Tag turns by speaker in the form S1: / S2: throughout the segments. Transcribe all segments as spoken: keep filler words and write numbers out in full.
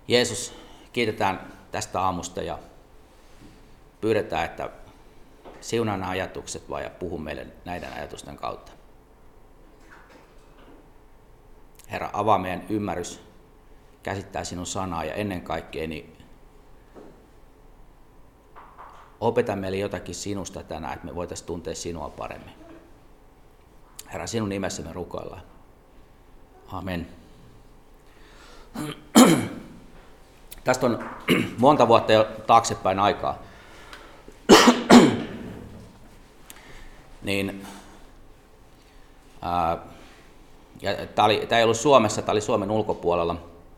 S1: Jeesus, kiitetään tästä aamusta ja pyydetään, että siunaa nämä ajatukset vaan ja puhu meille näiden ajatusten kautta. Herra, avaa meidän ymmärrys, käsittää sinun sanaa ja ennen kaikkea niin opeta meille jotakin sinusta tänään, että me voitaisiin tuntea sinua paremmin. Herra, sinun nimessä me rukoillaan. Amen. Tästä on monta vuotta jo taaksepäin aikaa. niin, ää, ja tämä, oli, tämä ei ollut Suomessa, tämä oli Suomen ulkopuolella.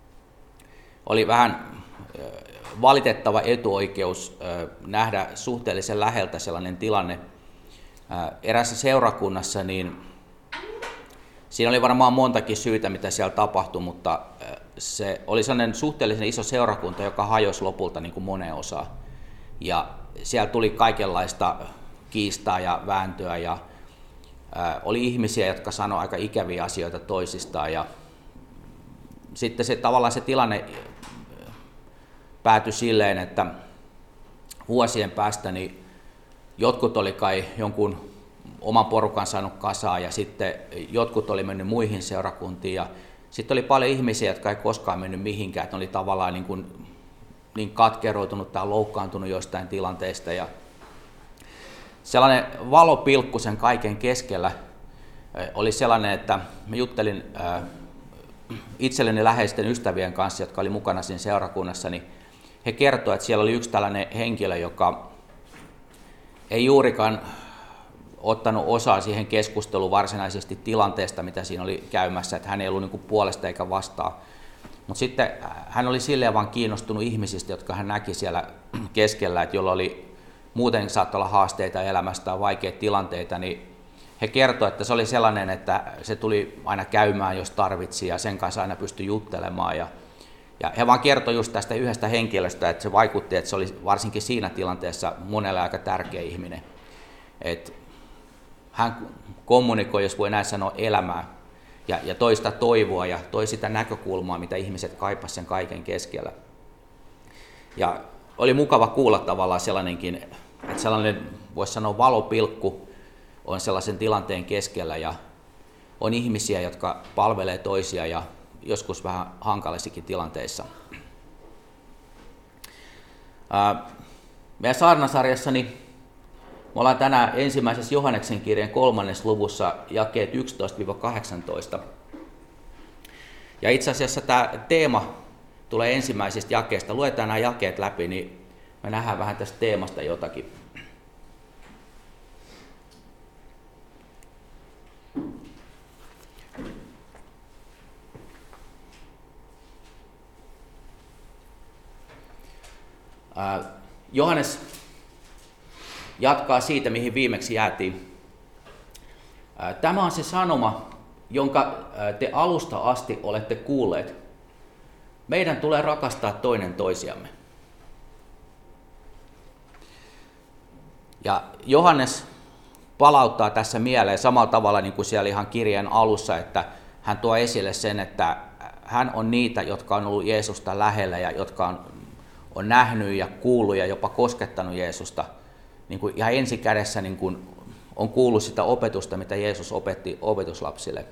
S1: Oli vähän valitettava etuoikeus ää, nähdä suhteellisen läheltä sellainen tilanne. Ää, erässä seurakunnassa, niin siinä oli varmaan montakin syytä, mitä siellä tapahtui, mutta se oli sellainen suhteellisen iso seurakunta, joka hajosi lopulta niin kuin moneen osaan. Ja siellä tuli kaikenlaista kiistaa ja vääntöä ja ää, oli ihmisiä, jotka sanoi aika ikäviä asioita toisistaan. Ja sitten se, tavallaan se tilanne päätyi silleen, että vuosien päästä niin jotkut oli kai jonkun oman porukan saanut kasaan ja sitten jotkut oli mennyt muihin seurakuntiin ja sitten oli paljon ihmisiä, jotka ei koskaan mennyt mihinkään, että ne oli tavallaan niin, kuin, niin katkeroitunut tai loukkaantunut jostain tilanteesta ja sellainen valopilkku sen kaiken keskellä oli sellainen, että mä juttelin itselleni läheisten ystävien kanssa, jotka oli mukana siinä seurakunnassa, niin he kertoivat, että siellä oli yksi tällainen henkilö, joka ei juurikaan ottanut osaa siihen keskusteluun varsinaisesti tilanteesta, mitä siinä oli käymässä, että hän ei ollut niin kuin puolesta eikä vastaan. Mutta sitten hän oli silleen vaan kiinnostunut ihmisistä, jotka hän näki siellä keskellä, että jolla oli muuten saattoi olla haasteita elämästä tai vaikeita tilanteita, niin he kertoivat, että se oli sellainen, että se tuli aina käymään, jos tarvitsi, ja sen kanssa aina pystyi juttelemaan. Ja, ja he vaan kertoi just tästä yhdestä henkilöstä, että se vaikutti, että se oli varsinkin siinä tilanteessa monelle aika tärkeä ihminen. Et hän kommunikoi, jos voi näin sanoa, elämää ja, ja toi sitä toivoa ja toi sitä näkökulmaa, mitä ihmiset kaipasivat sen kaiken keskellä. Ja oli mukava kuulla tavallaan sellainenkin, että sellainen, voisi sanoa, valopilkku on sellaisen tilanteen keskellä ja on ihmisiä, jotka palvelee toisia ja joskus vähän hankalaissakin tilanteissa. Ää, meidän saarnasarjassani me ollaan tänään ensimmäisessä Johanneksen kirjeen kolmannessa luvussa jakeet yksitoista kahdeksantoista. Ja itse asiassa tämä teema tulee ensimmäisestä jakeesta. Luetaan nämä jakeet läpi, niin me nähdään vähän tästä teemasta jotakin. Äh, Johannes jatkaa siitä, mihin viimeksi jäätiin. Tämä on se sanoma, jonka te alusta asti olette kuulleet. Meidän tulee rakastaa toinen toisiamme. Ja Johannes palauttaa tässä mieleen samalla tavalla niin kuin siellä ihan kirjeen alussa, että hän tuo esille sen, että hän on niitä, jotka on ollut Jeesusta lähellä ja jotka on, on nähnyt ja kuullut ja jopa koskettanut Jeesusta. Niin kuin ihan ensi kädessä niin kuin on kuullut sitä opetusta, mitä Jeesus opetti opetuslapsille.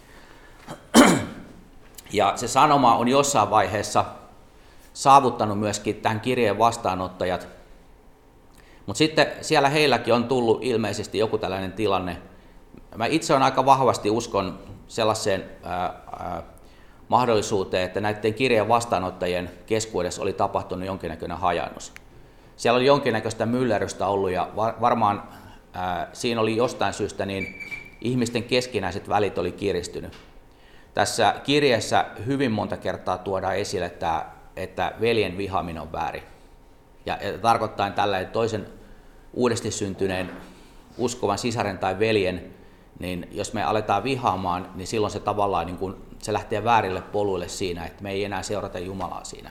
S1: Ja se sanoma on jossain vaiheessa saavuttanut myöskin tämän kirjeen vastaanottajat. Mutta sitten siellä heilläkin on tullut ilmeisesti joku tällainen tilanne. Mä itse olen aika vahvasti uskon sellaiseen ää, ää, mahdollisuuteen, että näiden kirjeen vastaanottajien keskuudessa oli tapahtunut jonkinnäköinen hajannus. Siellä oli jonkinnäköistä myllerrystä ollut ja varmaan ää, siinä oli jostain syystä niin ihmisten keskinäiset välit oli kiristynyt. Tässä kirjeessä hyvin monta kertaa tuodaan esille, että, että veljen vihaaminen on väärin. Ja, ja tarkoittaa tällä, että toisen uudesti syntyneen uskovan sisaren tai veljen, niin jos me aletaan vihaamaan, niin silloin se tavallaan niin kuin, se lähtee väärille poluille siinä, että me ei enää seurata Jumalaa siinä.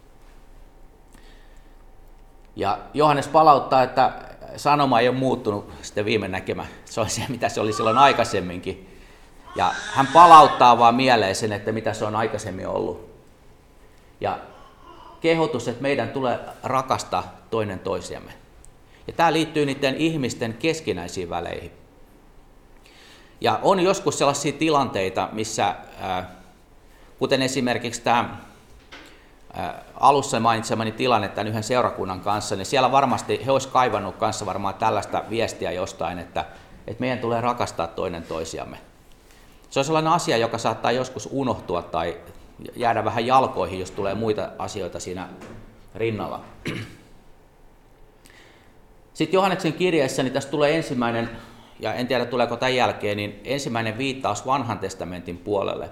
S1: Ja Johannes palauttaa, että sanoma ei ole muuttunut sitten viime näkemä. Se on se, mitä se oli silloin aikaisemminkin. Ja hän palauttaa vaan mieleen sen, että mitä se on aikaisemmin ollut. Ja kehotus, että meidän tulee rakastaa toinen toisiamme. Ja tämä liittyy niiden ihmisten keskinäisiin väleihin. Ja on joskus sellaisia tilanteita, missä, kuten esimerkiksi tämä alussa mainitsemani tilanne tämän yhden seurakunnan kanssa, niin siellä varmasti he olisivat kaivannut kanssa varmaan tällaista viestiä jostain, että, että meidän tulee rakastaa toinen toisiamme. Se on sellainen asia, joka saattaa joskus unohtua tai jäädä vähän jalkoihin, jos tulee muita asioita siinä rinnalla. Sitten Johanneksen kirjeessä niin tässä tulee ensimmäinen, ja en tiedä tuleeko tämän jälkeen, niin ensimmäinen viittaus vanhan testamentin puolelle.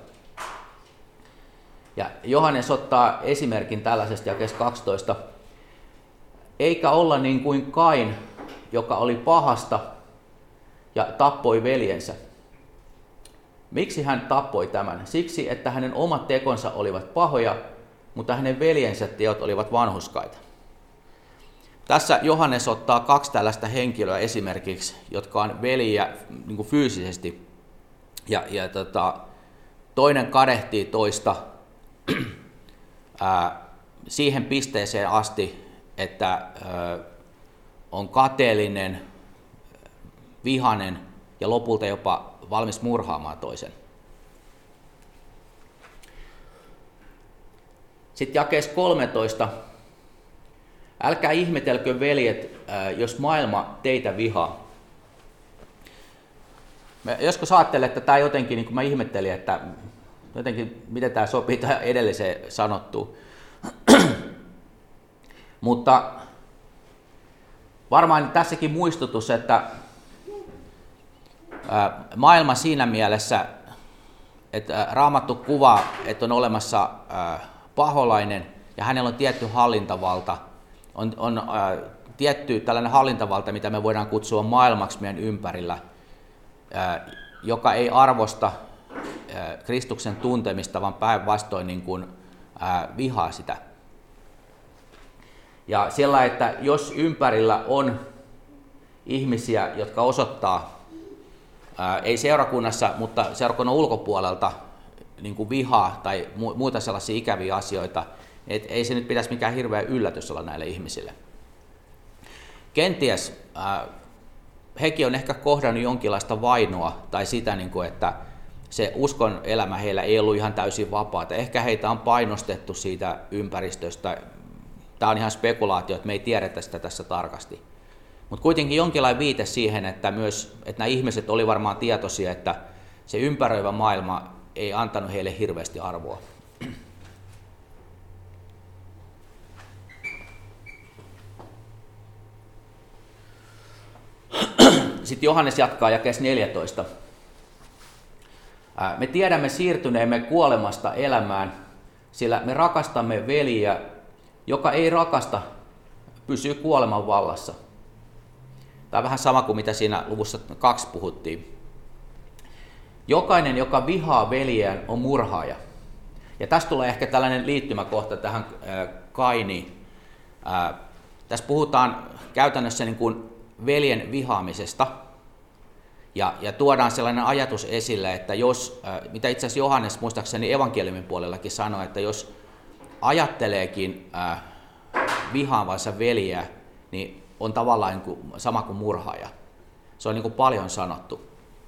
S1: Ja Johannes ottaa esimerkin tällaisesta jakeesta kaksitoista. Eikä olla niin kuin Kain, joka oli pahasta ja tappoi veljensä. Miksi hän tappoi tämän? Siksi, että hänen omat tekonsa olivat pahoja, mutta hänen veljensä teot olivat vanhurskaita. Tässä Johannes ottaa kaksi tällaista henkilöä esimerkiksi, jotka on veljiä niin kuin fyysisesti. Ja, ja tota, toinen kadehtii toista ää, siihen pisteeseen asti, että ää, on kateellinen, vihainen ja lopulta jopa valmis murhaamaan toisen. Sitten jakeessa kolmetoista. Älkää ihmetelkö, veljet, jos maailma teitä vihaa. Mä joskus ajattelen, että tämä jotenkin, niin kuin mä ihmettelin, että jotenkin, miten tämä sopii tähän edelliseen sanottuun. Mutta varmaan tässäkin muistutus, että maailma siinä mielessä, että Raamattu kuvaa, että on olemassa paholainen ja hänellä on tietty hallintavalta, on, on ää, tietty tällainen hallintavalta, mitä me voidaan kutsua maailmaksi meidän ympärillä, ää, joka ei arvosta ää, Kristuksen tuntemista, vaan päinvastoin niin kuin, ää, vihaa sitä. Ja sillä, että jos ympärillä on ihmisiä, jotka osoittaa, ää, ei seurakunnassa, mutta seurakunnan ulkopuolelta niin kuin vihaa tai mu- muita sellaisia ikäviä asioita, et ei se nyt pitäisi mikään hirveä yllätys olla näille ihmisille. Kenties äh, hekin on ehkä kohdannut jonkinlaista vainoa tai sitä, niin kuin, että se uskon elämä heillä ei ollut ihan täysin vapaata. Ehkä heitä on painostettu siitä ympäristöstä. Tämä on ihan spekulaatio, että me ei tiedetä sitä tässä tarkasti. Mutta kuitenkin jonkinlainen viite siihen, että, myös, että nämä ihmiset oli varmaan tietoisia, että se ympäröivä maailma ei antanut heille hirveästi arvoa. Sitten Johannes jatkaa jakeessa neljätoista. Me tiedämme siirtyneemme kuolemasta elämään, sillä me rakastamme veljiä, joka ei rakasta, pysyy kuoleman vallassa. Tämä on vähän sama kuin mitä siinä luvussa kaksi puhuttiin. Jokainen, joka vihaa veljeään, on murhaaja. Ja tästä tulee ehkä tällainen liittymäkohta tähän Kainiin. Tässä puhutaan käytännössä niin kuin veljen vihaamisesta, ja, ja tuodaan sellainen ajatus esille, että jos, mitä itse asiassa Johannes muistaakseni evankeliumin puolellakin sanoi, että jos ajatteleekin äh, vihaavansa veljeä, niin on tavallaan niin kuin, sama kuin murhaaja. Se on niin kuin paljon sanottu.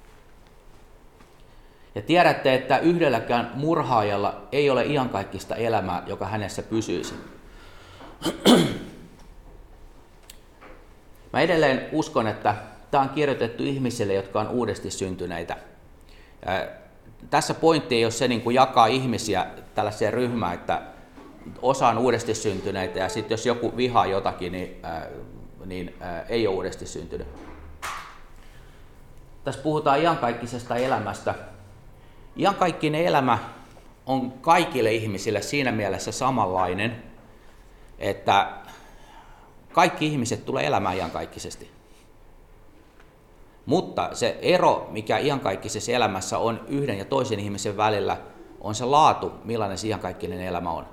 S1: Ja tiedätte, että yhdelläkään murhaajalla ei ole iankaikkista elämää, joka hänessä pysyisi. Mä edelleen uskon, että tämä on kirjoitettu ihmisille, jotka on uudesti syntyneitä. Tässä pointti ei ole se niin kuin jakaa ihmisiä tällaiseen ryhmään, että osa on uudesti syntyneitä ja sitten jos joku vihaa jotakin, niin, niin ei ole uudesti syntynyt. Tässä puhutaan iankaikkisesta elämästä. Iankaikkinen elämä on kaikille ihmisille siinä mielessä samanlainen, että kaikki ihmiset tulee elämään iankaikkisesti. Mutta se ero, mikä iankaikkisessa elämässä on yhden ja toisen ihmisen välillä, on se laatu, millainen se iankaikkinen elämä on.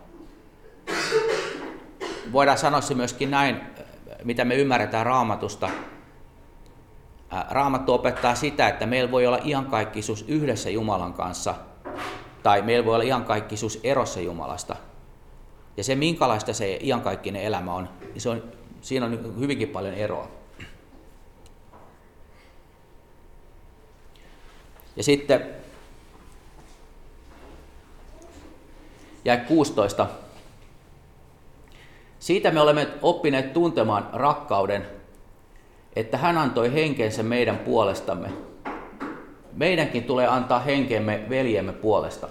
S1: Voidaan sanoa se myöskin näin, mitä me ymmärretään Raamatusta. Raamattu opettaa sitä, että meillä voi olla iankaikkisuus yhdessä Jumalan kanssa, tai meillä voi olla iankaikkisuus erossa Jumalasta. Ja se, minkälaista se iankaikkinen elämä on, niin se on, siinä on hyvinkin paljon eroa. Ja sitten jäi kuusitoista. Siitä me olemme oppineet tuntemaan rakkauden, että hän antoi henkensä meidän puolestamme. Meidänkin tulee antaa henkemme veljemme puolesta.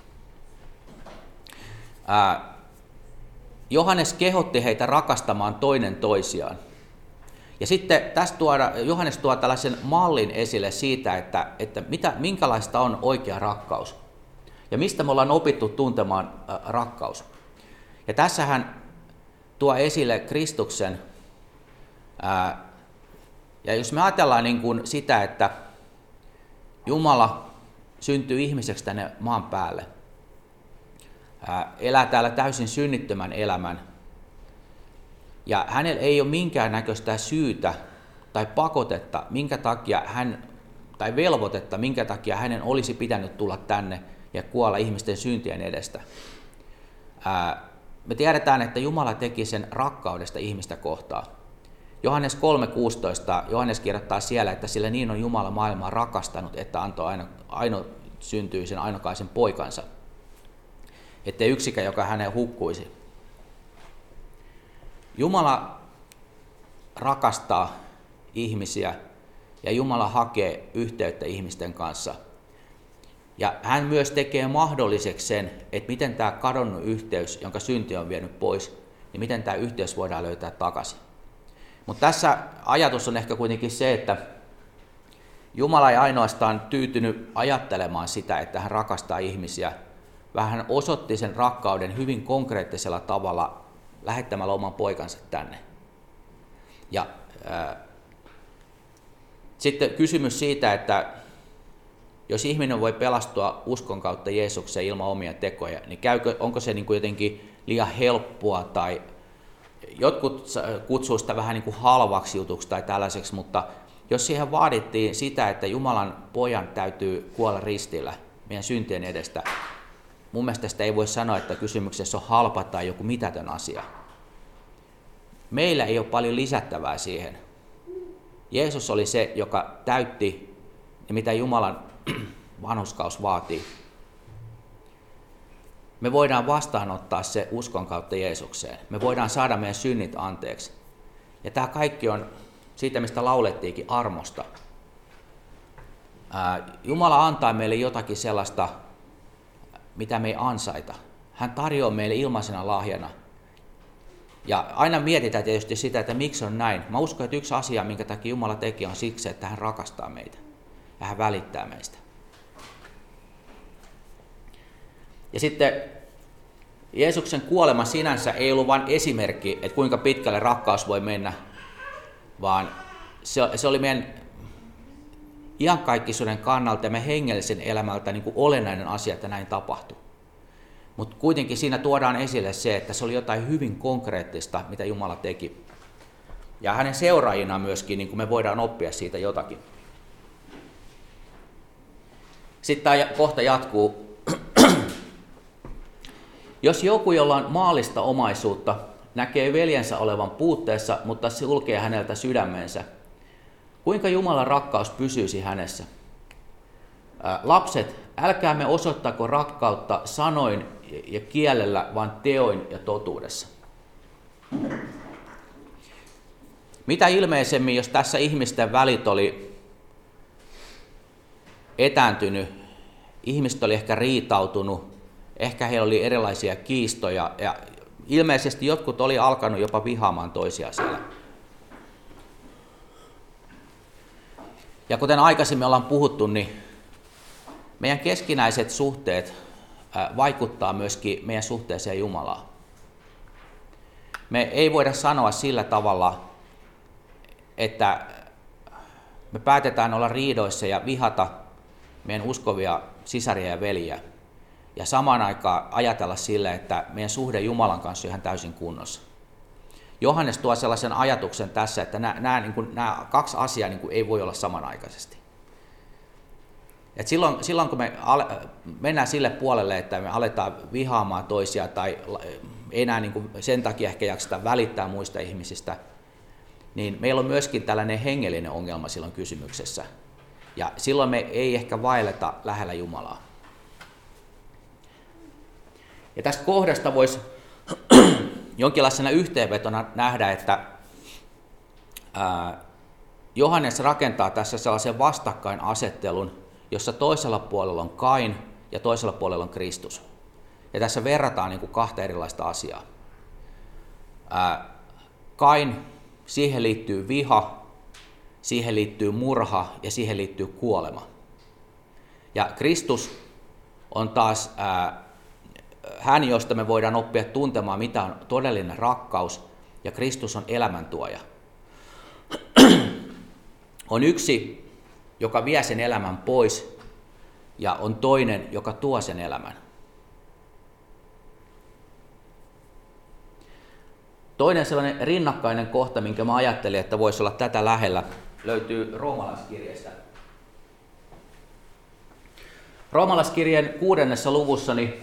S1: Ää, Johannes kehotti heitä rakastamaan toinen toisiaan. Ja sitten tässä tuoda, Johannes tuo tällaisen mallin esille siitä, että, että mitä, minkälaista on oikea rakkaus. Ja mistä me ollaan opittu tuntemaan ää, rakkaus. Ja tässä hän tuo esille Kristuksen. Ää, ja jos me ajatellaan niin kuin sitä, että Jumala syntyy ihmiseksi tänne maan päälle, ää, elää täällä täysin synnittömän elämän, ja hänellä ei ole minkäännäköistä syytä tai pakotetta, minkä takia hän, tai velvoitetta, minkä takia hänen olisi pitänyt tulla tänne ja kuolla ihmisten syntien edestä. Ää, me tiedetään, että Jumala teki sen rakkaudesta ihmistä kohtaan. Johannes kolme kuusitoista, Johannes kirjoittaa siellä, että sillä niin on Jumala maailmaa rakastanut, että antoi aino, aino syntyisen ainokaisen poikansa, ettei yksikään, joka hänen hukkuisi. Jumala rakastaa ihmisiä ja Jumala hakee yhteyttä ihmisten kanssa. Ja hän myös tekee mahdolliseksi sen, että miten tämä kadonnut yhteys, jonka synti on vienyt pois, niin miten tämä yhteys voidaan löytää takaisin. Mutta tässä ajatus on ehkä kuitenkin se, että Jumala ei ainoastaan tyytynyt ajattelemaan sitä, että hän rakastaa ihmisiä, vaan hän osoitti sen rakkauden hyvin konkreettisella tavalla lähettämällä oman poikansa tänne. Ja ää, sitten kysymys siitä, että jos ihminen voi pelastua uskon kautta Jeesukseen ilman omia tekoja, niin käykö, onko se niin kuin jotenkin liian helppoa tai jotkut kutsuu sitä vähän niin kuin halvaksi jutuksi tai tällaiseksi, mutta jos siihen vaadittiin sitä, että Jumalan pojan täytyy kuolla ristillä meidän syntien edestä, mun mielestä sitä ei voi sanoa, että kysymyksessä on halpa tai joku mitätön asia. Meillä ei ole paljon lisättävää siihen. Jeesus oli se, joka täytti, mitä Jumalan vanhurskaus vaatii. Me voidaan vastaanottaa se uskon kautta Jeesukseen. Me voidaan saada meidän synnit anteeksi. Ja tämä kaikki on siitä, mistä laulettiinkin, armosta. Jumala antaa meille jotakin sellaista, mitä me ei ansaita. Hän tarjoaa meille ilmaisena lahjana. Ja aina mietitään tietysti sitä, että miksi on näin. Mä uskon, että yksi asia, minkä takia Jumala teki, on siksi, että hän rakastaa meitä. Ja hän välittää meistä. Ja sitten Jeesuksen kuolema sinänsä ei ollut vain esimerkki, että kuinka pitkälle rakkaus voi mennä, vaan se oli meidän iankaikkisuuden kannalta ja meidän hengellisen elämältä niin kuin olennainen asia, että näin tapahtui. Mutta kuitenkin siinä tuodaan esille se, että se oli jotain hyvin konkreettista, mitä Jumala teki. Ja hänen seuraajina myöskin niin kuin me voidaan oppia siitä jotakin. Sitten tämä kohta jatkuu. Jos joku, jolla on maallista omaisuutta, näkee veljensä olevan puutteessa, mutta sulkee häneltä sydämensä, kuinka Jumalan rakkaus pysyisi hänessä? Ää, lapset, älkäämme osoittako rakkautta sanoin ja kielellä, vaan teoin ja totuudessa. Mitä ilmeisemmin, jos tässä ihmisten välit oli etääntynyt, ihmiset oli ehkä riitautunut, ehkä heillä oli erilaisia kiistoja ja ilmeisesti jotkut oli alkanut jopa vihaamaan toisiaan siellä. Ja kuten aikaisemmin ollaan puhuttu, niin meidän keskinäiset suhteet vaikuttaa myöskin meidän suhteeseen Jumalaan. Me ei voida sanoa sillä tavalla, että me päätetään olla riidoissa ja vihata meidän uskovia sisaria ja veljiä. Ja samaan aikaan ajatella sille, että meidän suhde Jumalan kanssa on ihan täysin kunnossa. Johannes tuo sellaisen ajatuksen tässä, että nämä, nämä, niin kuin, nämä kaksi asiaa niin kuin ei voi olla samanaikaisesti. Et silloin, silloin kun me ale, mennään sille puolelle, että me aletaan vihaamaan toisia tai ei enää niin kuin sen takia ehkä jakseta välittää muista ihmisistä, niin meillä on myöskin tällainen hengellinen ongelma silloin kysymyksessä. Ja silloin me ei ehkä vaelleta lähellä Jumalaa. Ja tästä kohdasta voisi jonkinlaisena yhteenvetona nähdä, että ää, Johannes rakentaa tässä sellaisen vastakkainasettelun, jossa toisella puolella on Kain ja toisella puolella on Kristus. Ja tässä verrataan niin kuin kahta erilaista asiaa. Ää, Kain, siihen liittyy viha, siihen liittyy murha ja siihen liittyy kuolema. Ja Kristus on taas ää, hän, josta me voidaan oppia tuntemaan, mitä on todellinen rakkaus, ja Kristus on elämäntuoja. On yksi, joka vie sen elämän pois, ja on toinen, joka tuo sen elämän. Toinen sellainen rinnakkainen kohta, minkä mä ajattelin, että voisi olla tätä lähellä, löytyy Roomalaiskirjeestä. Roomalaiskirjeen kuudennessa luvussa niin,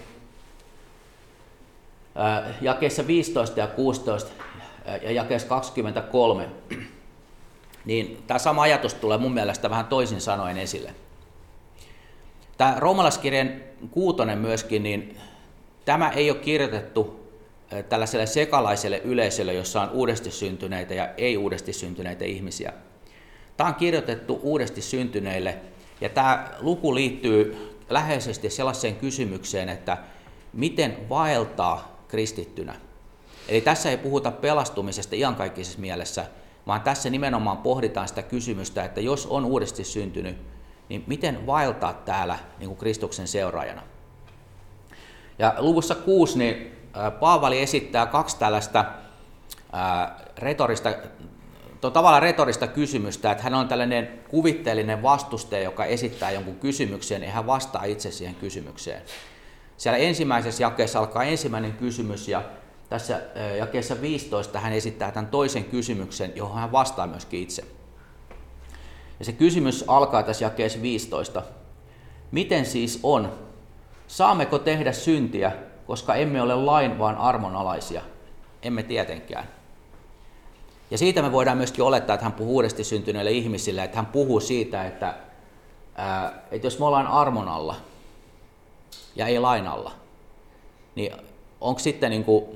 S1: ää, jakeessa viisitoista ja kuusitoista ja jakeessa kaksikymmentäkolme, niin tämä sama ajatus tulee mun mielestä vähän toisin sanoen esille. Tämä Roomalaiskirjeen kuutonen myöskin, niin tämä ei ole kirjoitettu tällaiselle sekalaiselle yleisölle, jossa on uudesti syntyneitä ja ei uudesti syntyneitä ihmisiä. Tämä on kirjoitettu uudesti syntyneille, ja tämä luku liittyy läheisesti sellaiseen kysymykseen, että miten vaeltaa kristittynä. Eli tässä ei puhuta pelastumisesta iankaikkisessa mielessä, vaan tässä nimenomaan pohditaan sitä kysymystä, että jos on uudesti syntynyt, niin miten vaeltaa täällä niin kuin Kristuksen seuraajana. Ja luvussa kuusi niin Paavali esittää kaksi tällaista ää, retorista, tavallaan retorista kysymystä, että hän on tällainen kuvitteellinen vastustaja, joka esittää jonkun kysymyksen, ja hän vastaa itse siihen kysymykseen. Siellä ensimmäisessä jakeessa alkaa ensimmäinen kysymys, ja tässä jakeessa viisitoista hän esittää tämän toisen kysymyksen, johon hän vastaa myöskin itse. Ja se kysymys alkaa tässä jakeessa viisitoista. Miten siis on? Saammeko tehdä syntiä, koska emme ole lain, vaan armonalaisia? Emme tietenkään. Ja siitä me voidaan myöskin olettaa, että hän puhuu uudesti syntyneille ihmisille, että hän puhuu siitä, että, ää, että jos me ollaan armon alla ja ei lain alla, niin onko sitten niin kuin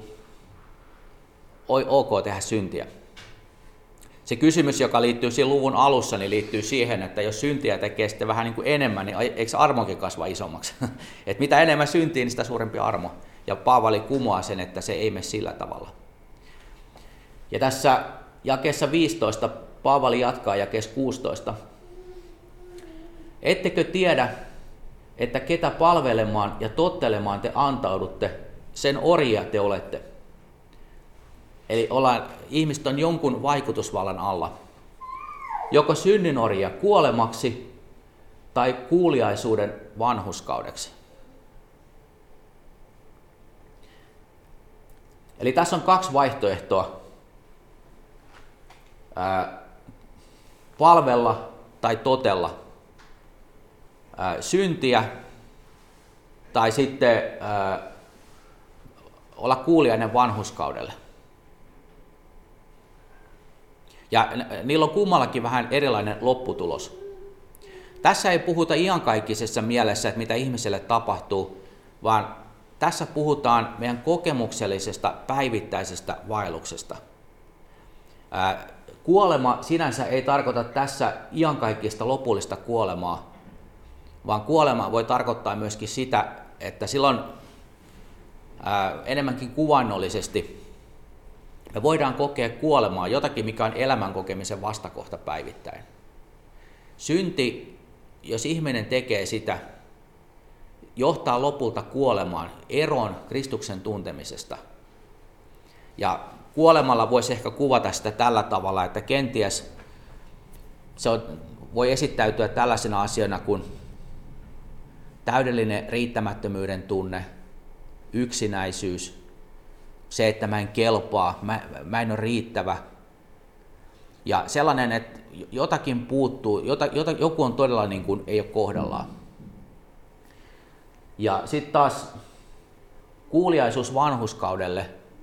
S1: ok tehdä syntiä? Se kysymys, joka liittyy siinä luvun alussa, niin liittyy siihen, että jos syntiä tekee sitten vähän niin kuin enemmän, niin eikö armokin kasva isommaksi? Että mitä enemmän syntiä, niin sitä suurempi armo. Ja Paavali kumoaa sen, että se ei mene sillä tavalla. Ja tässä jakeessa viisitoista Paavali jatkaa jakeessa kuusitoista. Ettekö tiedä, että ketä palvelemaan ja tottelemaan te antaudutte, sen orjia te olette. Eli ollaan, ihmiset on jonkun vaikutusvallan alla. Joko synnin orjia kuolemaksi tai kuuliaisuuden vanhurskaudeksi. Eli tässä on kaksi vaihtoehtoa. Ää, palvella tai totella ää, syntiä tai sitten ää, olla kuuliainen vanhurskaudelle. Ja niillä on kummallakin vähän erilainen lopputulos. Tässä ei puhuta iankaikkisessa mielessä, että mitä ihmiselle tapahtuu, vaan tässä puhutaan meidän kokemuksellisesta päivittäisestä vaelluksesta. Kuolema sinänsä ei tarkoita tässä iankaikkista lopullista kuolemaa, vaan kuolema voi tarkoittaa myöskin sitä, että silloin enemmänkin kuvainnollisesti me voidaan kokea kuolemaa, jotakin mikä on elämän kokemisen vastakohta päivittäin. Synti, jos ihminen tekee sitä, johtaa lopulta kuolemaan, eroon Kristuksen tuntemisesta. Ja kuolemalla voisi ehkä kuvata sitä tällä tavalla, että kenties se on, voi esittäytyä tällaisena asiana kuin täydellinen riittämättömyyden tunne, yksinäisyys, se, että mä en kelpaa, mä, mä en ole riittävä. Ja sellainen, että jotakin puuttuu, jota, jota, joku on todella niin kuin ei ole kohdallaan. Ja sitten taas kuuliaisuus vanhurskaudelle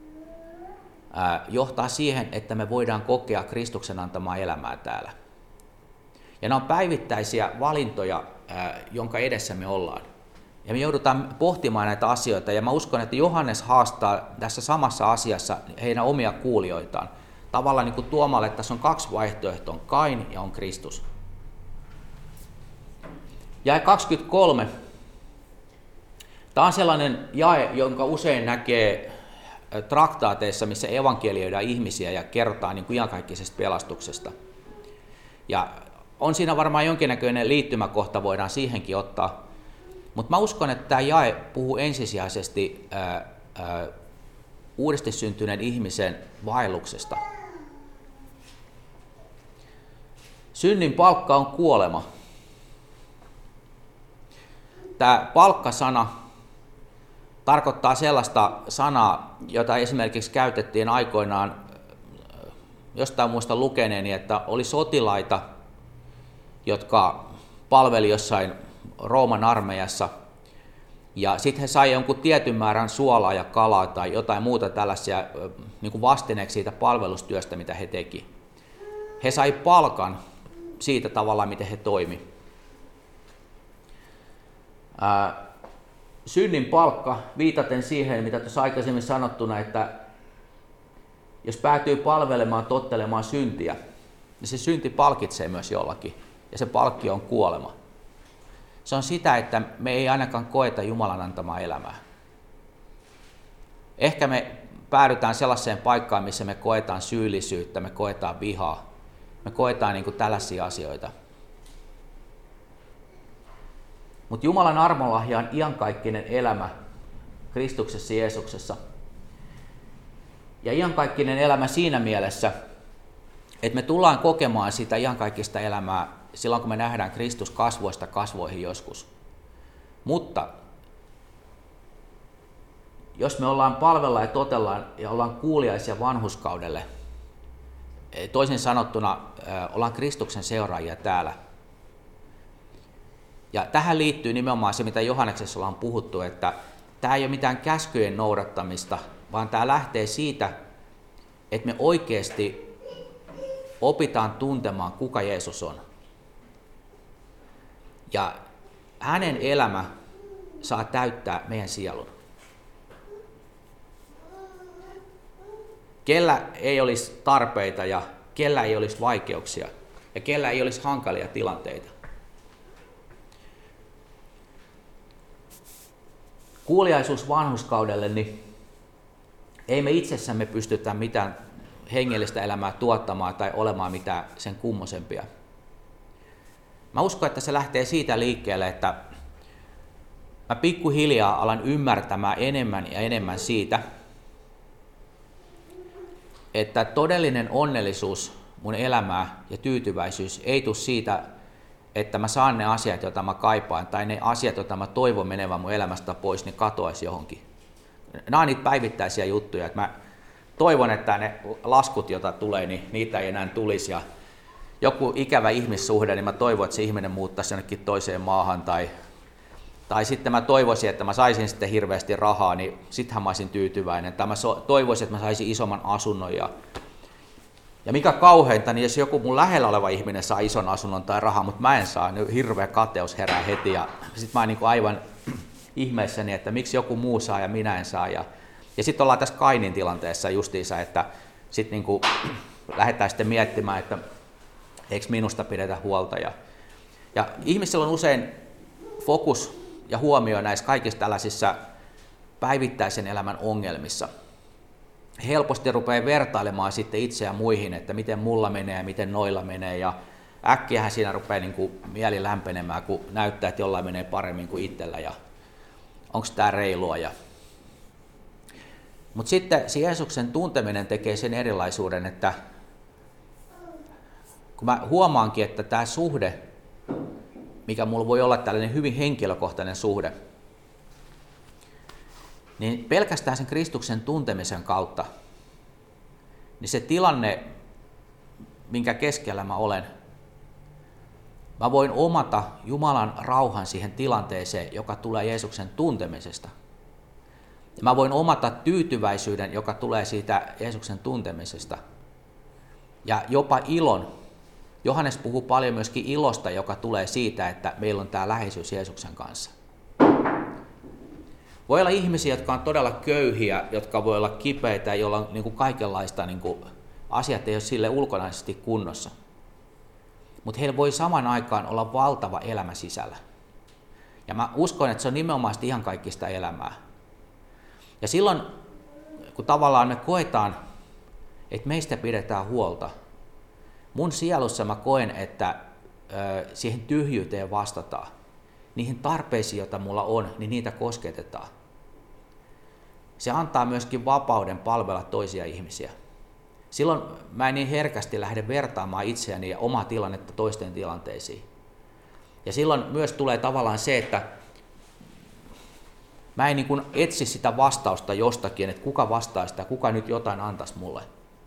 S1: johtaa siihen, että me voidaan kokea Kristuksen antamaa elämää täällä. Ja nämä on päivittäisiä valintoja, jonka edessä me ollaan. Ja me joudutaan pohtimaan näitä asioita, ja mä uskon, että Johannes haastaa tässä samassa asiassa heidän omia kuulijoitaan. Tavallaan niin kuin tuomalle, että tässä on kaksi vaihtoehtoa, on Kain ja on Kristus. Jae kaksikymmentäkolme. Tämä on sellainen jae, jonka usein näkee traktaateissa, missä evankelioidaan ihmisiä ja kerrotaan niin kuin iankaikkisesta pelastuksesta. Ja on siinä varmaan jonkinnäköinen liittymäkohta, voidaan siihenkin ottaa. Mutta mä uskon, että tämä jae puhuu ensisijaisesti ää, ää, uudesti syntyneen ihmisen vaelluksesta. Synnin palkka on kuolema. Tämä palkkasana tarkoittaa sellaista sanaa, jota esimerkiksi käytettiin aikoinaan, jostain muista lukeneeni, että oli sotilaita, jotka palveli jossain Rooman armeijassa, ja sitten he sai jonkun tietyn määrän suolaa ja kalaa tai jotain muuta tällaisia niin kuin vastineeksi siitä palvelustyöstä, mitä he teki. He sai palkan siitä tavalla, miten he toimi. Ää, synnin palkka, viitaten siihen, mitä tuossa aikaisemmin sanottuna, että jos päätyy palvelemaan, tottelemaan syntiä, niin se synti palkitsee myös jollakin, ja se palkkio on kuolema. Se on sitä, että me ei ainakaan koeta Jumalan antamaa elämää. Ehkä me päädytään sellaiseen paikkaan, missä me koetaan syyllisyyttä, me koetaan vihaa, me koetaan niin kuin tällaisia asioita. Mutta Jumalan armolahja on iankaikkinen elämä Kristuksessa Jeesuksessa. Ja iankaikkinen elämä siinä mielessä, että me tullaan kokemaan sitä iankaikkista elämää silloin, kun me nähdään Kristus kasvoista kasvoihin joskus. Mutta jos me ollaan palvella ja totellaan ja ollaan kuuliaisia vanhurskaudelle, toisin sanottuna ollaan Kristuksen seuraajia täällä. Ja tähän liittyy nimenomaan se, mitä Johanneksessa ollaan puhuttu, että tämä ei ole mitään käskyjen noudattamista, vaan tämä lähtee siitä, että me oikeasti opitaan tuntemaan, kuka Jeesus on. Ja hänen elämä saa täyttää meidän sielun. Kellä ei olisi tarpeita ja kellä ei olisi vaikeuksia ja kellä ei olisi hankalia tilanteita. Kuuliaisuus vanhurskaudelle, niin ei me itsessämme pystytä mitään hengellistä elämää tuottamaan tai olemaan mitään sen kummosempia. Mä uskon, että se lähtee siitä liikkeelle, että mä pikkuhiljaa alan ymmärtämään enemmän ja enemmän siitä, että todellinen onnellisuus mun elämää ja tyytyväisyys ei tule siitä, että mä saan ne asiat, joita mä kaipaan, tai ne asiat, joita mä toivon menevän mun elämästä pois, niin katoaisi johonkin. Nämä on niitä päivittäisiä juttuja, että mä toivon, että ne laskut, joita tulee, niin niitä ei enää tulisi. Ja joku ikävä ihmissuhde, niin mä toivon, että se ihminen muuttaisi jonnekin toiseen maahan, tai, tai sitten mä toivoisin, että mä saisin sitten hirveästi rahaa, niin sittenhän mä olisin tyytyväinen. Tai mä toivoisin, että mä saisin isomman asunnon. Ja, ja mikä kauheinta, niin jos joku mun lähellä oleva ihminen saa ison asunnon tai rahaa, mutta mä en saa, niin hirveä kateus herää heti. Ja sitten mä oon niin kuin aivan ihmeessäni, että miksi joku muu saa ja minä en saa. Ja, ja sitten ollaan tässä Kainin tilanteessa justiinsa, että sitten niin kuin lähdetään sitten miettimään, että eikö minusta pidetä huolta. Ja, ja ihmisillä on usein fokus ja huomio näissä kaikissa tällaisissa päivittäisen elämän ongelmissa. Helposti rupeaa vertailemaan sitten itseä muihin, että miten mulla menee ja miten noilla menee. Ja äkkiähän siinä rupeaa niin kuin mieli lämpenemään, kun näyttää, että jollain menee paremmin kuin itsellä. Ja onko tämä reilua? Ja... Mutta sitten se Jeesuksen tunteminen tekee sen erilaisuuden, että kun mä huomaankin, että tämä suhde, mikä mulla voi olla tällainen hyvin henkilökohtainen suhde, niin pelkästään sen Kristuksen tuntemisen kautta, niin se tilanne, minkä keskellä mä olen, mä voin omata Jumalan rauhan siihen tilanteeseen, joka tulee Jeesuksen tuntemisesta. Ja mä voin omata tyytyväisyyden, joka tulee siitä Jeesuksen tuntemisesta. Ja jopa ilon. Johannes puhuu paljon myöskin ilosta, joka tulee siitä, että meillä on tämä läheisyys Jeesuksen kanssa. Voi olla ihmisiä, jotka on todella köyhiä, jotka voi olla kipeitä, joilla on niin kuin kaikenlaista, niin kuin, asiat ei ole sille ulkonaisesti kunnossa. Mutta heillä voi saman aikaan olla valtava elämä sisällä. Ja mä uskon, että se on nimenomaan ihan kaikista elämää. Ja silloin, kun tavallaan me koetaan, että meistä pidetään huolta, mun sielussa mä koen, että ö, siihen tyhjyyteen vastataan. Niihin tarpeisiin, joita mulla on, niin niitä kosketetaan. Se antaa myöskin vapauden palvella toisia ihmisiä. Silloin mä en niin herkästi lähde vertaamaan itseäni ja omaa tilannetta toisten tilanteisiin. Ja silloin myös tulee tavallaan se, että mä en niin kuin etsi sitä vastausta jostakin, että kuka vastaa sitä, kuka nyt jotain antaisi mulle.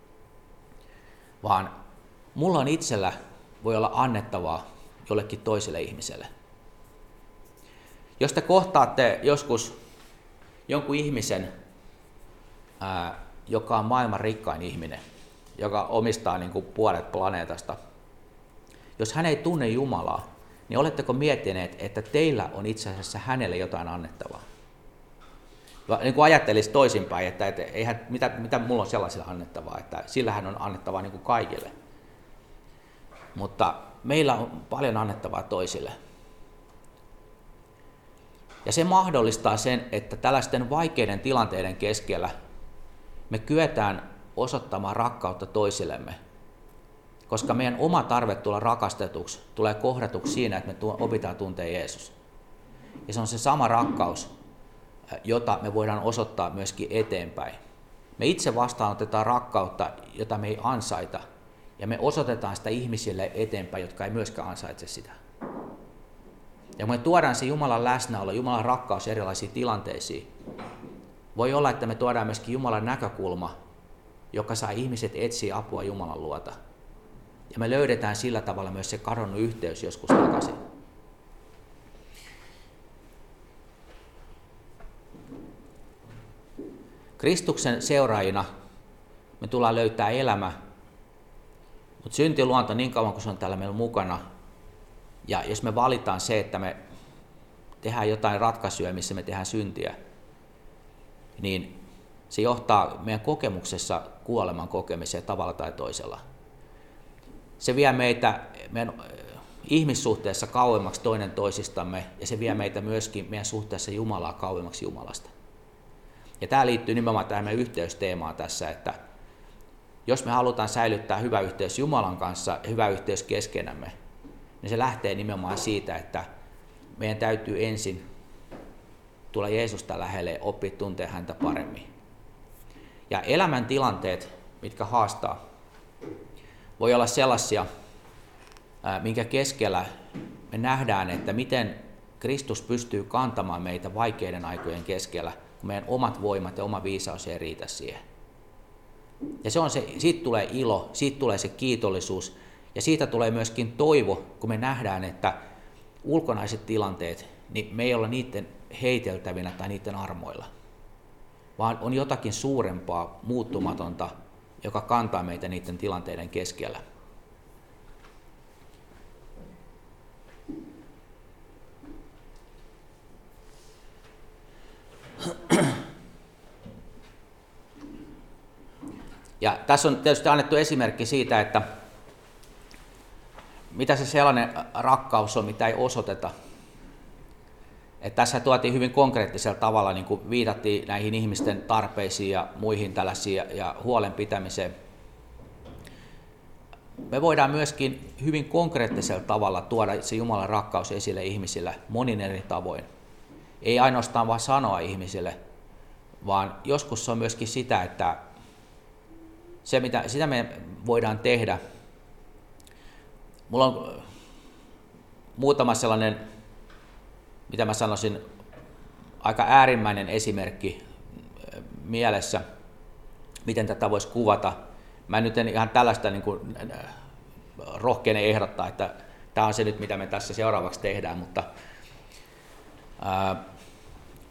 S1: Vaan mulla on itsellä voi olla annettavaa jollekin toiselle ihmiselle. Jos te kohtaatte joskus jonkun ihmisen, ää, joka on maailman rikkain ihminen, joka omistaa niin kuin puolet planeetasta, jos hän ei tunne Jumalaa, niin oletteko miettineet, että teillä on itse asiassa hänelle jotain annettavaa? Niin kuin ajattelisi toisinpäin, että, että eihän, mitä, mitä mulla on sellaisella annettavaa, että sillähän on annettavaa niin kuin kaikille. Mutta meillä on paljon annettavaa toisille. Ja se mahdollistaa sen, että tällaisten vaikeiden tilanteiden keskellä me kyetään osoittamaan rakkautta toisillemme. Koska meidän oma tarve tulla rakastetuksi tulee kohdatuksi siinä, että me opitaan tuntea Jeesus. Ja se on se sama rakkaus, jota me voidaan osoittaa myöskin eteenpäin. Me itse vastaanotetaan rakkautta, jota me ei ansaita. Ja me osoitetaan sitä ihmisille eteenpäin, jotka ei myöskään ansaitse sitä. Ja kun me tuodaan se Jumalan läsnäolo, Jumalan rakkaus erilaisiin tilanteisiin, voi olla, että me tuodaan myöskin Jumalan näkökulma, joka saa ihmiset etsiä apua Jumalan luota. Ja me löydetään sillä tavalla myös se kadonnut yhteys joskus takaisin. Kristuksen seuraajina me tullaan löytää elämä, mutta syntiluonto niin kauan kuin se on täällä meillä mukana, ja jos me valitaan se, että me tehdään jotain ratkaisuja, missä me tehdään syntiä, niin se johtaa meidän kokemuksessa kuoleman kokemiseen tavalla tai toisella. Se vie meitä meidän ihmissuhteessa kauemmaksi toinen toisistamme, ja se vie meitä myöskin meidän suhteessa Jumalaa kauemmaksi Jumalasta. Ja tämä liittyy nimenomaan tähän meidän yhteysteemaan tässä, että jos me halutaan säilyttää hyvä yhteys Jumalan kanssa ja hyvä yhteys keskenämme, niin se lähtee nimenomaan siitä, että meidän täytyy ensin tulla Jeesusta lähelle ja oppia tuntea häntä paremmin. Ja elämäntilanteet, mitkä haastaa, voi olla sellaisia, minkä keskellä me nähdään, että miten Kristus pystyy kantamaan meitä vaikeiden aikojen keskellä, kun meidän omat voimat ja oma viisaus ei riitä siihen. Ja se on se, siitä tulee ilo, siitä tulee se kiitollisuus ja siitä tulee myöskin toivo, kun me nähdään, että ulkonaiset tilanteet, niin me ei olla niiden heiteltävinä tai niiden armoilla, vaan on jotakin suurempaa, muuttumatonta, joka kantaa meitä niiden tilanteiden keskellä. Ja tässä on tietysti annettu esimerkki siitä, että mitä se sellainen rakkaus on, mitä ei osoiteta. Että tässä tuotiin hyvin konkreettisella tavalla, niin kuin viitattiin näihin ihmisten tarpeisiin ja muihin tällaisiin ja huolen pitämiseen. Me voidaan myöskin hyvin konkreettisella tavalla tuoda se Jumalan rakkaus esille ihmisille monin eri tavoin. Ei ainoastaan vaan sanoa ihmisille, vaan joskus se on myöskin sitä, että se, mitä, sitä me voidaan tehdä. Mulla on muutama sellainen, mitä mä sanoisin, aika äärimmäinen esimerkki mielessä, miten tätä voisi kuvata. Mä nyt en ihan tällaista niin kuin rohkeinen ehdottaa, että tämä on se nyt, mitä me tässä seuraavaksi tehdään, mutta ää,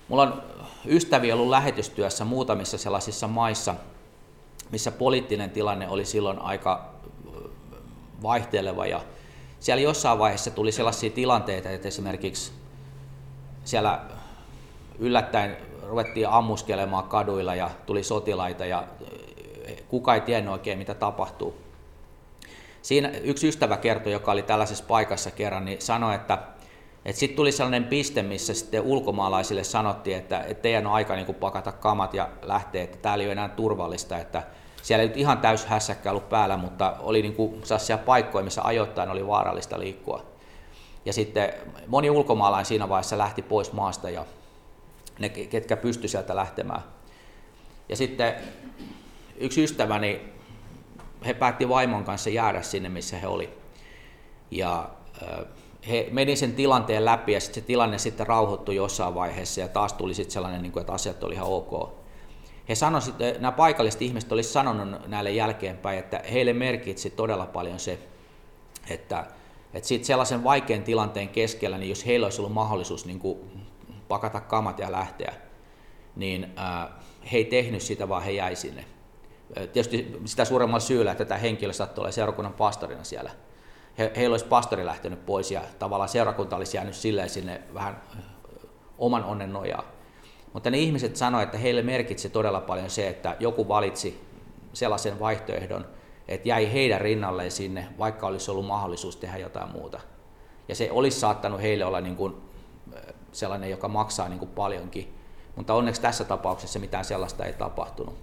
S1: Mulla on ystäviä ollut lähetystyössä muutamissa sellaisissa maissa, missä poliittinen tilanne oli silloin aika vaihteleva ja siellä jossain vaiheessa tuli sellaisia tilanteita, että esimerkiksi siellä yllättäen ruvettiin ammuskelemaan kaduilla ja tuli sotilaita ja kukaan ei tiennyt oikein mitä tapahtuu. Siinä yksi ystävä kertoi, joka oli tällaisessa paikassa kerran, niin sanoi, että, että sitten tuli sellainen piste, missä sitten ulkomaalaisille sanottiin, että, että teidän on aika niin kuin pakata kamat ja lähteä, että täällä ei ole enää turvallista, että siellä ei nyt ihan täys hässäkkä ollut päällä, mutta oli niin kuin sellaisia paikkoja, missä ajoittain oli vaarallista liikkua. Ja sitten moni ulkomaalainen siinä vaiheessa lähti pois maasta ja ne, ketkä pystyi sieltä lähtemään. Ja sitten yksi ystäväni, he päätti vaimon kanssa jäädä sinne, missä he oli. Ja he meni sen tilanteen läpi ja sitten se tilanne sitten rauhoittui jossain vaiheessa ja taas tuli sitten sellainen, että asiat oli ihan ok. He sanoivat, nämä paikalliset ihmiset olisivat sanonut näille jälkeenpäin, että heille merkitsi todella paljon se, että, että siitä sellaisen vaikean tilanteen keskellä, niin jos heillä olisi ollut mahdollisuus niin kuin pakata kamat ja lähteä, niin ää, he ei tehnyt sitä, vaan he jäi sinne. Tietysti sitä suuremmalla syyllä, että tämä henkilö saattoi olla seurakunnan pastorina siellä. He, heillä olisi pastori lähtenyt pois ja tavallaan seurakunta olisi jäänyt silleen sinne vähän oman onnen nojaa. Mutta ne ihmiset sanoivat, että heille merkitsi todella paljon se, että joku valitsi sellaisen vaihtoehdon, että jäi heidän rinnalleen sinne, vaikka olisi ollut mahdollisuus tehdä jotain muuta. Ja se olisi saattanut heille olla niin kuin sellainen, joka maksaa niin kuin paljonkin, mutta onneksi tässä tapauksessa mitään sellaista ei tapahtunut.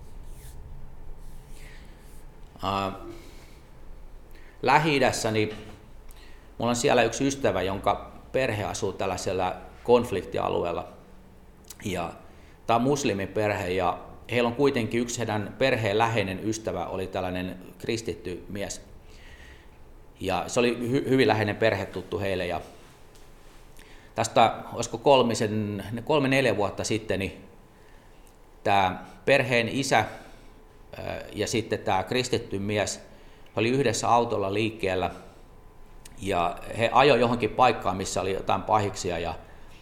S1: Lähi-idässä, niin mulla on siellä yksi ystävä, jonka perhe asuu tällaisella konfliktialueella. Ja tämä on muslimiperhe ja heillä on kuitenkin yksi heidän perheen läheinen ystävä oli tällainen kristitty mies. Ja se oli hy- hyvin läheinen perhetuttu heille. Ja tästä, olisiko kolmisen, kolme neljä vuotta sitten, niin tämä perheen isä ja sitten tämä kristitty mies oli yhdessä autolla liikkeellä ja he ajoi johonkin paikkaan, missä oli jotain pahiksia. Ja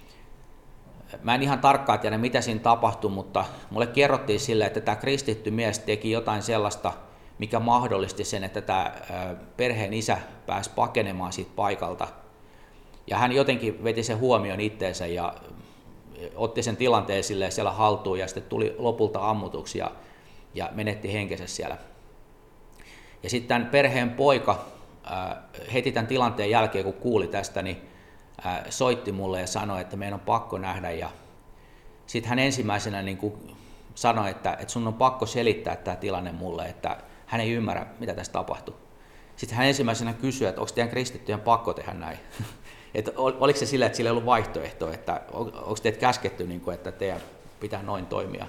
S1: mä en ihan tarkkaan tiedä, mitä siinä tapahtui, mutta mulle kerrottiin sille, että tämä kristitty mies teki jotain sellaista, mikä mahdollisti sen, että tämä perheen isä pääsi pakenemaan siitä paikalta. Ja hän jotenkin veti sen huomioon itteensä ja otti sen tilanteen silleen siellä haltuun ja sitten tuli lopulta ammutuksi ja, ja menetti henkensä siellä. Ja sitten tämän perheen poika heti tämän tilanteen jälkeen, kun kuuli tästä, niin soitti mulle ja sanoi, että meidän on pakko nähdä. Ja sitten hän ensimmäisenä niin kuin sanoi, että, että sun on pakko selittää tämä tilanne mulle, että hän ei ymmärrä, mitä tässä tapahtuu. Sitten hän ensimmäisenä kysyi, että onko teidän kristittyjen pakko tehdä näin? Että oliko se sillä, että sillä ei ollut vaihtoehtoa, että onko teitä käsketty, niin kuin, että teidän pitää noin toimia?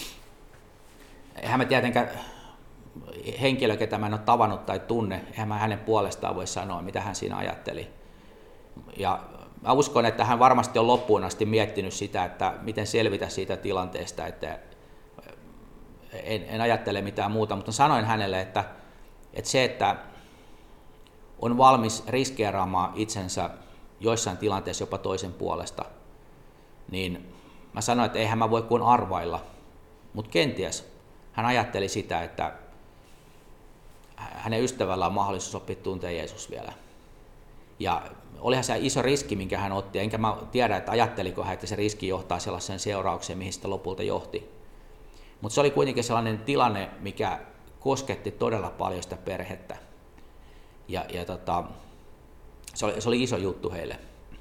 S1: Eihän mä tietenkään henkilö, ketä mä en ole tavannut tai tunne, eihän mä hänen puolestaan voi sanoa, mitä hän siinä ajatteli. Ja mä uskon, että hän varmasti on loppuun asti miettinyt sitä, että miten selvitä siitä tilanteesta, että en, en ajattele mitään muuta, mutta sanoin hänelle, että, että se, että on valmis riskeeraamaan itsensä joissain tilanteissa jopa toisen puolesta, niin mä sanoin, että eihän mä voi kuin arvailla, mutta kenties hän ajatteli sitä, että hänen ystävällä on mahdollisuus oppia tuntea Jeesus vielä. Ja olihan se iso riski, minkä hän otti, enkä mä tiedä, että ajatteliko hän, että se riski johtaa sellaiseen seuraukseen, mihin sitä lopulta johti. Mutta se oli kuitenkin sellainen tilanne, mikä kosketti todella paljon sitä perhettä. Ja, ja tota, se, oli, se oli iso juttu heille.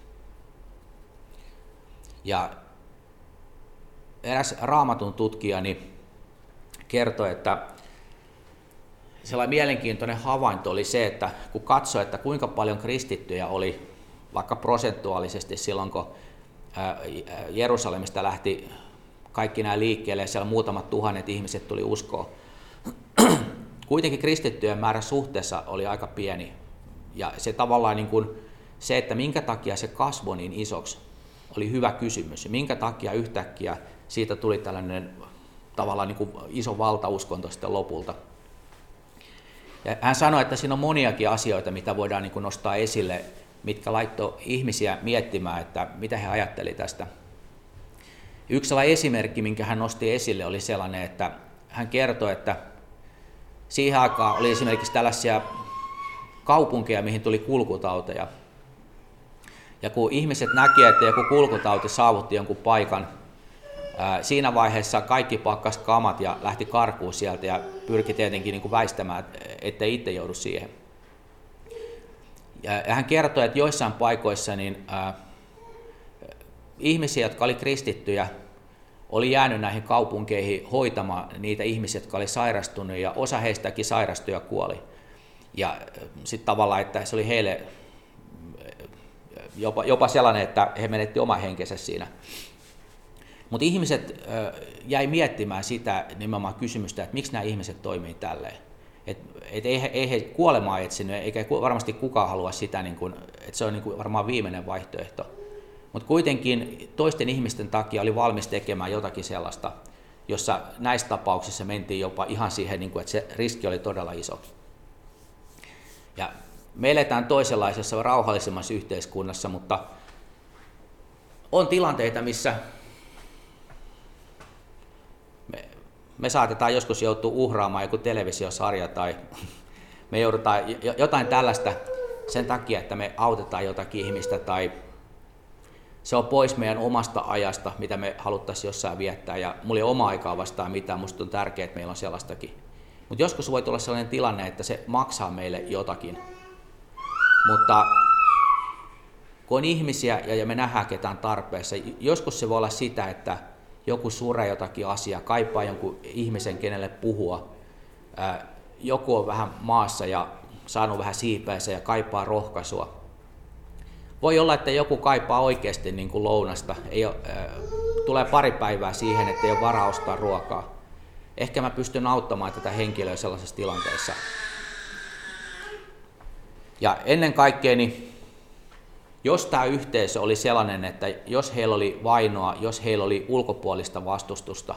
S1: Ja eräs Raamatun tutkijani kertoi, että sellainen mielenkiintoinen havainto oli se, että kun katsoi, että kuinka paljon kristittyjä oli vaikka prosentuaalisesti silloin, kun Jerusalemista lähti kaikki nämä liikkeelle ja siellä muutamat tuhannet ihmiset tuli uskoon. Kuitenkin kristittyjen määrä suhteessa oli aika pieni. Ja se tavallaan niin kuin, se, että minkä takia se kasvoi niin isoksi, oli hyvä kysymys. Minkä takia yhtäkkiä siitä tuli tällainen tavallaan niin kuin iso valtauskonto sitten lopulta. Ja hän sanoi, että siinä on moniakin asioita, mitä voidaan niin kuin nostaa esille, mitkä laittoi ihmisiä miettimään, että mitä he ajatteli tästä. Yksi sellainen esimerkki, minkä hän nosti esille, oli sellainen, että hän kertoi, että siihen aikaan oli esimerkiksi tällaisia kaupunkeja, mihin tuli kulkutauteja. Ja kun ihmiset näki, että joku kulkutauti saavutti jonkun paikan, ää, siinä vaiheessa kaikki pakkas kamat ja lähti karkuun sieltä ja pyrki tietenkin niin kuin väistämään, ettei itse joudu siihen. Ja, ja hän kertoi, että joissain paikoissa niin, ää, ihmisiä, jotka oli kristittyjä, oli jäänyt näihin kaupunkeihin hoitamaan niitä ihmisiä, jotka oli sairastunut, ja osa heistäkin sairastui ja kuoli. Ja sitten tavallaan, että se oli heille jopa, jopa sellainen, että he menetti oman henkensä siinä. Mutta ihmiset jäi miettimään sitä nimenomaan kysymystä, että miksi nämä ihmiset toimii tälleen. Että et ei, ei he kuolemaa etsinyt, eikä varmasti kukaan halua sitä, niin kun, että se on niin kun varmaan viimeinen vaihtoehto. Mutta kuitenkin toisten ihmisten takia oli valmis tekemään jotakin sellaista, jossa näissä tapauksissa mentiin jopa ihan siihen, niin kun, että se riski oli todella iso. Ja me eletään toisenlaisessa rauhallisemmassa yhteiskunnassa, mutta on tilanteita, missä me, me saatetaan joskus joutua uhraamaan joku televisiosarja tai me joudutaan jotain tällaista sen takia, että me autetaan jotakin ihmistä tai se on pois meidän omasta ajasta, mitä me haluttaisiin jossain viettää ja mulla ei ole oma aikaa vastaan mitään, musta on tärkeää, että meillä on sellaistakin. Mutta joskus voi tulla sellainen tilanne, että se maksaa meille jotakin. Mutta kun on ihmisiä ja me nähdään ketään tarpeessa, joskus se voi olla sitä, että joku suree jotakin asiaa, kaipaa jonkun ihmisen, kenelle puhua. Joku on vähän maassa ja saanut vähän siipeensä ja kaipaa rohkaisua. Voi olla, että joku kaipaa oikeasti niin kuin lounasta. Ei ole, tulee pari päivää siihen, että ei ole varaa ostaa ruokaa. Ehkä mä pystyn auttamaan tätä henkilöä sellaisessa tilanteessa. Ja ennen kaikkea, niin jos tämä yhteisö oli sellainen, että jos heillä oli vainoa, jos heillä oli ulkopuolista vastustusta,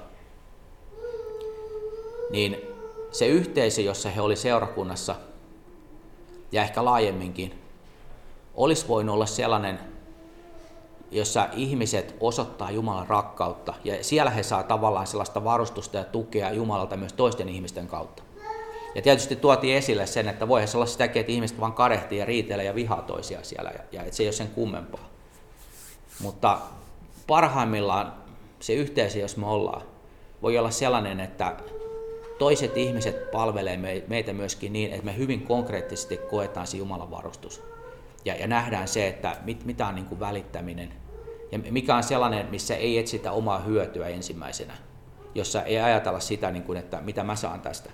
S1: niin se yhteisö, jossa he oli seurakunnassa ja ehkä laajemminkin, olisi voinut olla sellainen, jossa ihmiset osoittaa Jumalan rakkautta ja siellä he saa tavallaan sellaista varustusta ja tukea Jumalalta myös toisten ihmisten kautta. Ja tietysti tuotiin esille sen, että voihan se olla sitäkin, että ihmiset vaan kadehtii ja riitelee ja vihaa toisiaan siellä ja, ja että se ei ole sen kummempaa. Mutta parhaimmillaan se yhteisö, jos me ollaan, voi olla sellainen, että toiset ihmiset palvelee meitä myöskin niin, että me hyvin konkreettisesti koetaan se Jumalan varustus. Ja, ja nähdään se, että mit, mitä on niin kuin välittäminen ja mikä on sellainen, missä ei etsitä omaa hyötyä ensimmäisenä, jossa ei ajatella sitä, niin kuin, että mitä mä saan tästä.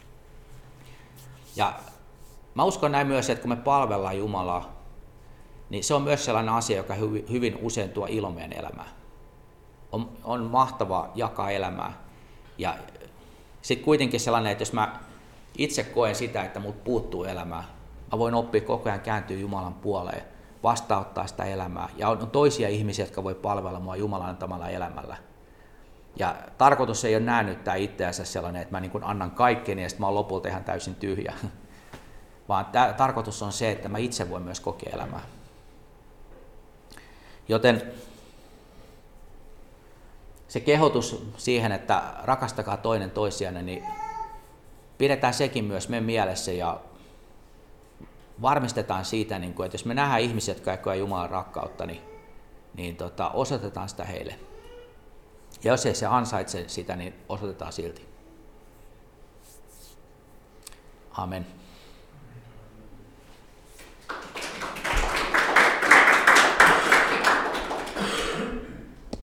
S1: Ja mä uskon näin myös, että kun me palvellaan Jumalaa, niin se on myös sellainen asia, joka hyvin, hyvin usein tuo ilo meidän elämään. On, on mahtavaa jakaa elämää. Ja sitten kuitenkin sellainen, että jos mä itse koen sitä, että mut puuttuu elämää, mä voin oppia koko ajan kääntyä Jumalan puoleen, vastaanottaa sitä elämää. Ja on toisia ihmisiä, jotka voi palvella mua Jumalan antamalla elämällä. Ja tarkoitus ei ole näännyttää itseänsä sellainen, että mä niin kuin annan kaikkeni ja sitten mä oon lopulta ihan täysin tyhjä. Vaan tää, tarkoitus on se, että mä itse voin myös kokea elämää. Joten se kehotus siihen, että rakastakaa toinen toisianne, niin pidetään sekin myös meidän mielessä ja varmistetaan siitä, että jos me nähdään ihmisiä, jotka ei koe Jumalan rakkautta, niin, niin tota, osoitetaan sitä heille. Ja jos ei se ansaitse sitä, niin osoitetaan silti. Amen.